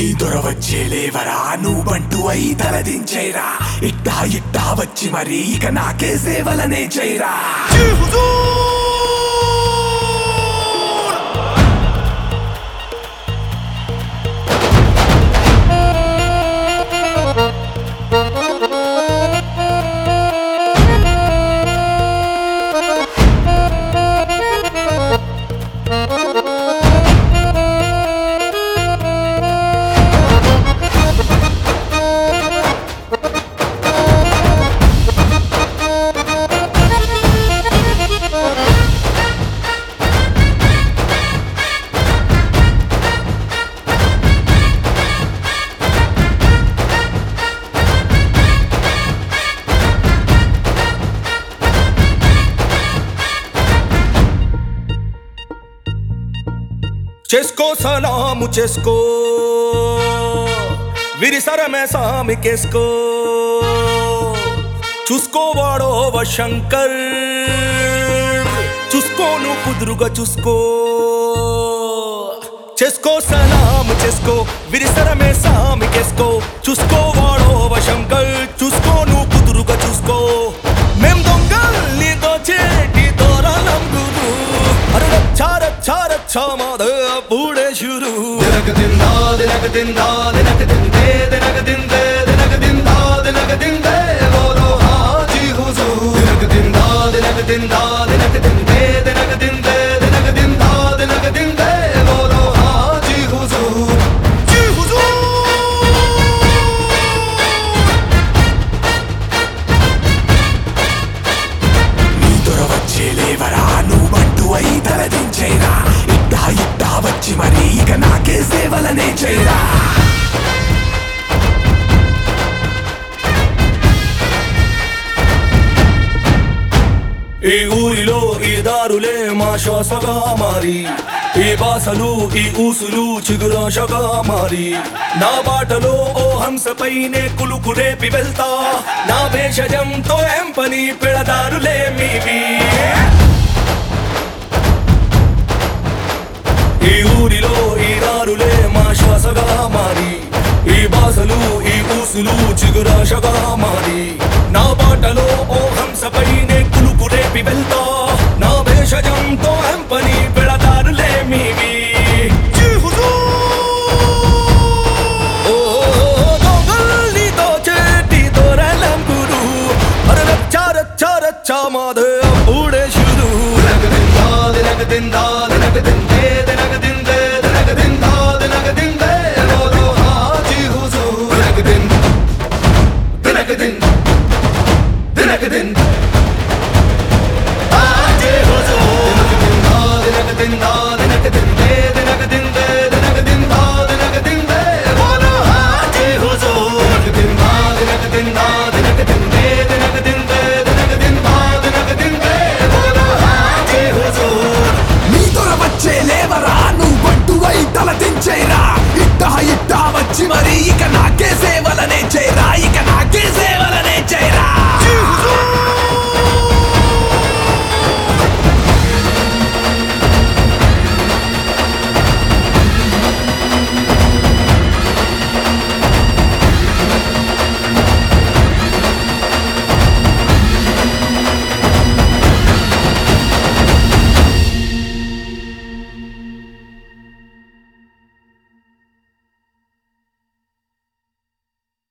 నీ దొరవచ్చే లేవరా నువ్వంటూ అయి తలదించేరా ఇట్టా ఇట్టా వచ్చి మరి ఇక నాకే సేవలనే చేయరా చేసుకో సలాము చేసుకో విరిసరమే సామి కేసుకో చూసుకోవాడో శంకర్ చూసుకోను కుదురుగా చూసుకో చేసుకో సలాము చేసుకో విరిసరమే సామి కేసుకో చూసుకోవాడో శంకర్ చూసుకోను కుదురుగా చూసుకో మేం దొంగల్ని దోచేటి దొరలం గురు అరే చార చార చామాద పూడే శురు దినక దిందా దినక దిందా దినక దిందే దినక దిందే దినక దిందా దినక దిందే బోలో హాజీ హుజూర్ దినక దిందా దినక దిందా దినక దిందే దినక దిందే దినక దిందా దినక దిందే బోలో హాజీ హుజూర్ జీ హుజూర్ నీ దొరవచ్చే లేవరా నువ్వంటూ అయి తలదించేరా ఇట్టా ఇట్టా వచ్చి మరి ఇక నాకే సేవలనే చేయరా ఈ ఊరిలో ఈ దారులే మా శ్వాసగా మారి ఈ బాసలు ఈ ఊసులు చిగురాశగా మారి నా బాటలో ఓ హంసపైనే కులుకు రేపి వెళ్తా నా భేషజంతో ఏం పని పెడదారులే మీవి ఈ ఊరిలో ఈ దారులే మా శ్వాసగా మారి ఈ బాసలు ఈ ఊసులు చిగురాశగా మారి నా బాటలో ఓ హంసపైనే కులుకు రేపి వెళ్తా నా భేషజంతో ఎంపని పెడతారులే మీవి ఓ దొంగల్ని దోచేటి దొరలం గురు అరే రచ్చా రచ్చా రచ్చా మాదే పూడే శురు దినక దిందా దినక దిందా దినక దిందే దినక దిందే దినక దిందా దినక దిందే బోలో హాజీ హుజూర్ దినక దిన్ దినక దిన్ దినక దిన్ హాజీ హుజూర్ దినక దిందా దినక దిందా